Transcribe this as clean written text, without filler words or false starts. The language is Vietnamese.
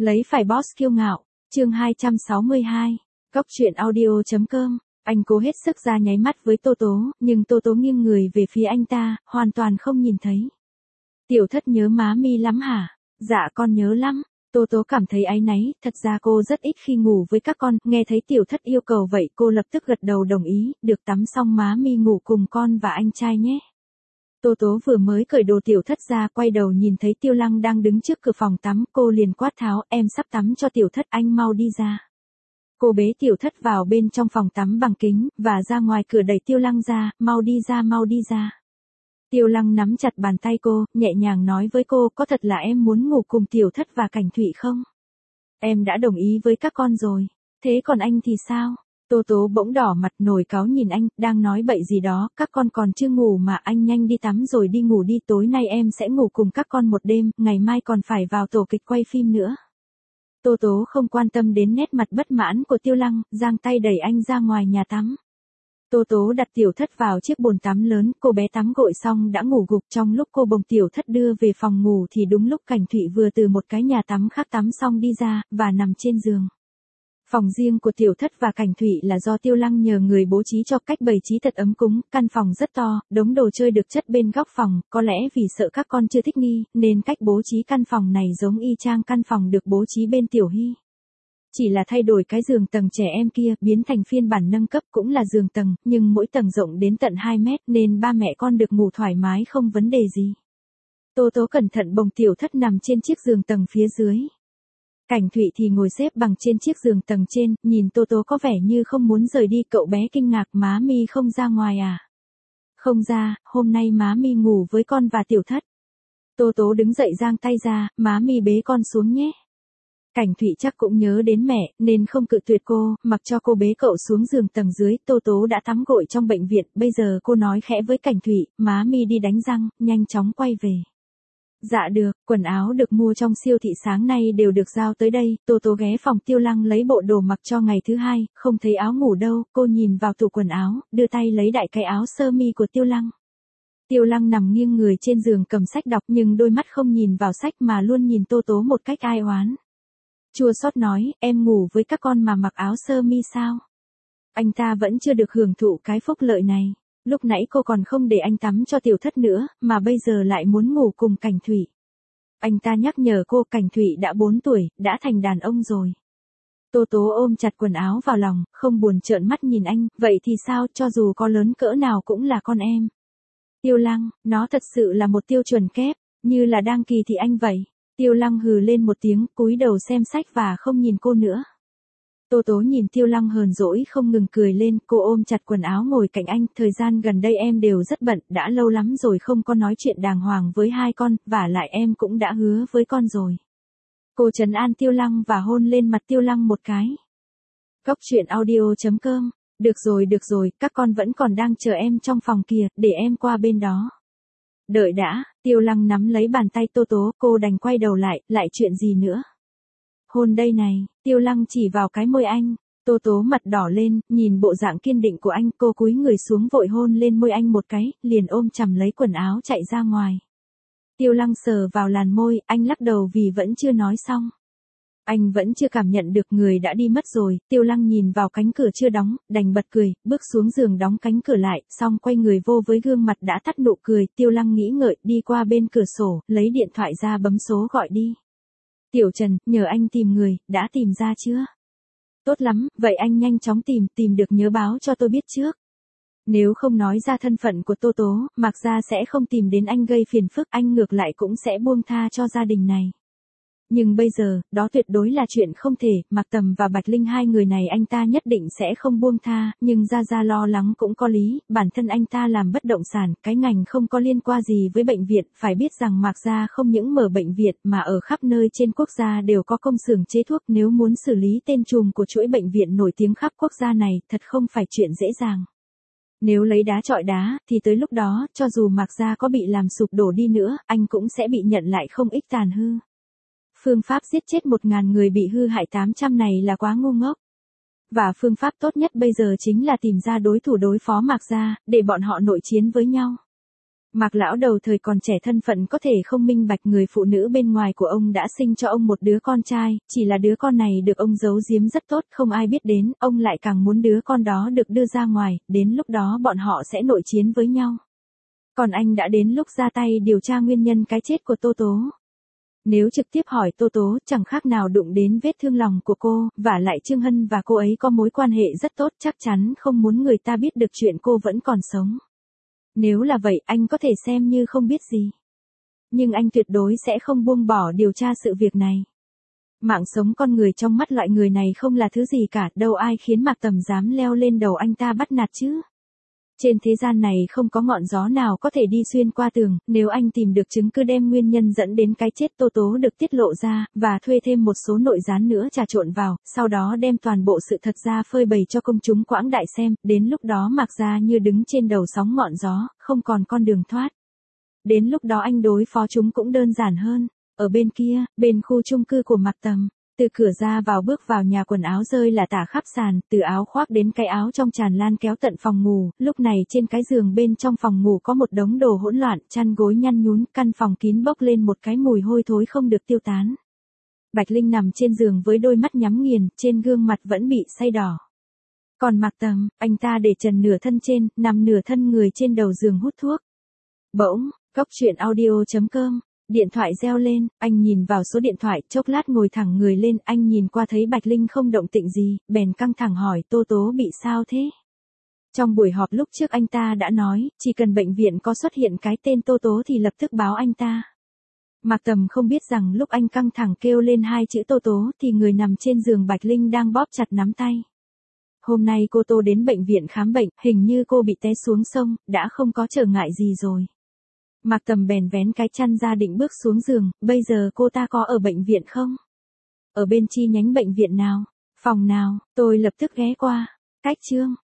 Lấy phải boss kiêu ngạo, chương 262, Cóc truyện audio.com, anh cố hết sức ra nháy mắt với Tô Tố, nhưng Tô Tố nghiêng người về phía anh ta, hoàn toàn không nhìn thấy. Tiểu Thất nhớ má mi lắm hả? Dạ con nhớ lắm. Tô Tố cảm thấy áy náy, thật ra cô rất ít khi ngủ với các con, nghe thấy Tiểu Thất yêu cầu vậy cô lập tức gật đầu đồng ý, được tắm xong má mi ngủ cùng con và anh trai nhé. Tô Tố vừa mới cởi đồ Tiểu Thất ra, quay đầu nhìn thấy Tiêu Lăng đang đứng trước cửa phòng tắm, cô liền quát tháo, em sắp tắm cho Tiểu Thất, anh mau đi ra. Cô bế Tiểu Thất vào bên trong phòng tắm bằng kính, và ra ngoài cửa đẩy Tiêu Lăng ra, mau đi ra mau đi ra. Tiêu Lăng nắm chặt bàn tay cô, nhẹ nhàng nói với cô, có thật là em muốn ngủ cùng Tiểu Thất và Cảnh Thụy không? Em đã đồng ý với các con rồi, thế còn anh thì sao? Tô Tố bỗng đỏ mặt nổi cáu nhìn anh, đang nói bậy gì đó, các con còn chưa ngủ mà, anh nhanh đi tắm rồi đi ngủ đi, tối nay em sẽ ngủ cùng các con một đêm, ngày mai còn phải vào tổ kịch quay phim nữa. Tô Tố không quan tâm đến nét mặt bất mãn của Tiêu Lăng, giang tay đẩy anh ra ngoài nhà tắm. Tô Tố đặt Tiểu Thất vào chiếc bồn tắm lớn, cô bé tắm gội xong đã ngủ gục, trong lúc cô bồng Tiểu Thất đưa về phòng ngủ thì đúng lúc Cảnh Thụy vừa từ một cái nhà tắm khác tắm xong đi ra, và nằm trên giường. Phòng riêng của Tiểu Thất và Cảnh Thụy là do Tiêu Lăng nhờ người bố trí cho, cách bày trí thật ấm cúng, căn phòng rất to, đống đồ chơi được chất bên góc phòng, có lẽ vì sợ các con chưa thích nghi, nên cách bố trí căn phòng này giống y chang căn phòng được bố trí bên Tiểu Hy. Chỉ là thay đổi cái giường tầng trẻ em kia, biến thành phiên bản nâng cấp cũng là giường tầng, nhưng mỗi tầng rộng đến tận 2 mét nên ba mẹ con được ngủ thoải mái không vấn đề gì. Tô Tố cẩn thận bồng Tiểu Thất nằm trên chiếc giường tầng phía dưới. Cảnh Thụy thì ngồi xếp bằng trên chiếc giường tầng trên, nhìn Tô Tố có vẻ như không muốn rời đi, cậu bé kinh ngạc, má mi không ra ngoài à? Không ra, hôm nay má mi ngủ với con và Tiểu Thất. Tô Tố đứng dậy giang tay ra, má mi bế con xuống nhé. Cảnh Thụy chắc cũng nhớ đến mẹ, nên không cự tuyệt cô, mặc cho cô bế cậu xuống giường tầng dưới. Tô Tố đã tắm gội trong bệnh viện, bây giờ cô nói khẽ với Cảnh Thụy, má mi đi đánh răng, nhanh chóng quay về. Dạ được, quần áo được mua trong siêu thị sáng nay đều được giao tới đây. Tô Tố ghé phòng Tiêu Lăng lấy bộ đồ mặc cho ngày thứ hai, không thấy áo ngủ đâu, cô nhìn vào tủ quần áo, đưa tay lấy đại cái áo sơ mi của Tiêu Lăng. Tiêu Lăng nằm nghiêng người trên giường cầm sách đọc, nhưng đôi mắt không nhìn vào sách mà luôn nhìn Tô Tố một cách ai oán. Chua xót nói, em ngủ với các con mà mặc áo sơ mi sao? Anh ta vẫn chưa được hưởng thụ cái phúc lợi này. Lúc nãy cô còn không để anh tắm cho Tiểu Thất nữa, mà bây giờ lại muốn ngủ cùng Cảnh Thụy. Anh ta nhắc nhở cô, Cảnh Thụy đã 4 tuổi, đã thành đàn ông rồi. Tô Tố ôm chặt quần áo vào lòng, không buồn trợn mắt nhìn anh, vậy thì sao, cho dù có lớn cỡ nào cũng là con em. Tiêu Lăng, nó thật sự là một tiêu chuẩn kép, như là đang kỳ thị anh vậy. Tiêu Lăng hừ lên một tiếng, cúi đầu xem sách và không nhìn cô nữa. Tô Tố nhìn Tiêu Lăng hờn dỗi không ngừng cười lên, cô ôm chặt quần áo ngồi cạnh anh, thời gian gần đây em đều rất bận, đã lâu lắm rồi không có nói chuyện đàng hoàng với hai con, vả lại em cũng đã hứa với con rồi. Cô trấn an Tiêu Lăng và hôn lên mặt Tiêu Lăng một cái. Cóc truyện audio.com, được rồi, các con vẫn còn đang chờ em trong phòng kìa, để em qua bên đó. Đợi đã, Tiêu Lăng nắm lấy bàn tay Tô Tố, cô đành quay đầu lại chuyện gì nữa? Hôn đây này, Tiêu Lăng chỉ vào cái môi anh. Tô Tố mặt đỏ lên, nhìn bộ dạng kiên định của anh, cô cúi người xuống vội hôn lên môi anh một cái, liền ôm chầm lấy quần áo chạy ra ngoài. Tiêu Lăng sờ vào làn môi, anh lắc đầu vì vẫn chưa nói xong. Anh vẫn chưa cảm nhận được người đã đi mất rồi. Tiêu Lăng nhìn vào cánh cửa chưa đóng, đành bật cười, bước xuống giường đóng cánh cửa lại, xong quay người vô với gương mặt đã tắt nụ cười. Tiêu Lăng nghĩ ngợi, đi qua bên cửa sổ, lấy điện thoại ra bấm số gọi đi. Tiểu Trần, nhờ anh tìm người, đã tìm ra chưa? Tốt lắm, vậy anh nhanh chóng tìm được nhớ báo cho tôi biết trước. Nếu không nói ra thân phận của Tô Tố, Mạc Gia sẽ không tìm đến anh gây phiền phức, anh ngược lại cũng sẽ buông tha cho gia đình này. Nhưng bây giờ, đó tuyệt đối là chuyện không thể, Mạc Tầm và Bạch Linh hai người này anh ta nhất định sẽ không buông tha, nhưng Gia lo lắng cũng có lý, bản thân anh ta làm bất động sản, cái ngành không có liên quan gì với bệnh viện, phải biết rằng Mạc Gia không những mở bệnh viện mà ở khắp nơi trên quốc gia đều có công xưởng chế thuốc, nếu muốn xử lý tên trùm của chuỗi bệnh viện nổi tiếng khắp quốc gia này, thật không phải chuyện dễ dàng. Nếu lấy đá chọi đá, thì tới lúc đó, cho dù Mạc Gia có bị làm sụp đổ đi nữa, anh cũng sẽ bị nhận lại không ít tàn hư. Phương pháp giết chết 1.000 người bị hư hại 800 này là quá ngu ngốc. Và phương pháp tốt nhất bây giờ chính là tìm ra đối thủ đối phó Mạc Gia, để bọn họ nội chiến với nhau. Mạc lão đầu thời còn trẻ thân phận có thể không minh bạch, người phụ nữ bên ngoài của ông đã sinh cho ông một đứa con trai, chỉ là đứa con này được ông giấu giếm rất tốt, không ai biết đến, ông lại càng muốn đứa con đó được đưa ra ngoài, đến lúc đó bọn họ sẽ nội chiến với nhau. Còn anh đã đến lúc ra tay điều tra nguyên nhân cái chết của Tô Tố. Nếu trực tiếp hỏi Tô Tố, chẳng khác nào đụng đến vết thương lòng của cô, vả lại Trương Hân và cô ấy có mối quan hệ rất tốt, chắc chắn không muốn người ta biết được chuyện cô vẫn còn sống. Nếu là vậy, anh có thể xem như không biết gì. Nhưng anh tuyệt đối sẽ không buông bỏ điều tra sự việc này. Mạng sống con người trong mắt loại người này không là thứ gì cả, đâu ai khiến Mạc Tầm dám leo lên đầu anh ta bắt nạt chứ. Trên thế gian này không có ngọn gió nào có thể đi xuyên qua tường, nếu anh tìm được chứng cứ đem nguyên nhân dẫn đến cái chết Tô Tố được tiết lộ ra, và thuê thêm một số nội gián nữa trà trộn vào, sau đó đem toàn bộ sự thật ra phơi bày cho công chúng quãng đại xem, đến lúc đó Mạc gia như đứng trên đầu sóng ngọn gió, không còn con đường thoát. Đến lúc đó anh đối phó chúng cũng đơn giản hơn. Ở bên kia, bên khu chung cư của Mạc Tầm, từ cửa ra vào bước vào nhà quần áo rơi là tả khắp sàn, từ áo khoác đến cái áo trong tràn lan kéo tận phòng ngủ, lúc này trên cái giường bên trong phòng ngủ có một đống đồ hỗn loạn, chăn gối nhăn nhún, căn phòng kín bốc lên một cái mùi hôi thối không được tiêu tán. Bạch Linh nằm trên giường với đôi mắt nhắm nghiền, trên gương mặt vẫn bị say đỏ. Còn Mạc Tầm, anh ta để trần nửa thân trên, nằm nửa thân người trên đầu giường hút thuốc. Bỗng, Cốc.audio.com điện thoại reo lên, anh nhìn vào số điện thoại, chốc lát ngồi thẳng người lên, anh nhìn qua thấy Bạch Linh không động tĩnh gì, bèn căng thẳng hỏi Tô Tố bị sao thế? Trong buổi họp lúc trước anh ta đã nói, chỉ cần bệnh viện có xuất hiện cái tên Tô Tố thì lập tức báo anh ta. Mạc Tầm không biết rằng lúc anh căng thẳng kêu lên hai chữ Tô Tố thì người nằm trên giường Bạch Linh đang bóp chặt nắm tay. Hôm nay cô Tô đến bệnh viện khám bệnh, hình như cô bị té xuống sông, đã không có trở ngại gì rồi. Mạc Tầm bèn vén cái chăn ra định bước xuống giường, bây giờ cô ta có ở bệnh viện không? Ở bên chi nhánh bệnh viện nào? Phòng nào? Tôi lập tức ghé qua. Cách Trương.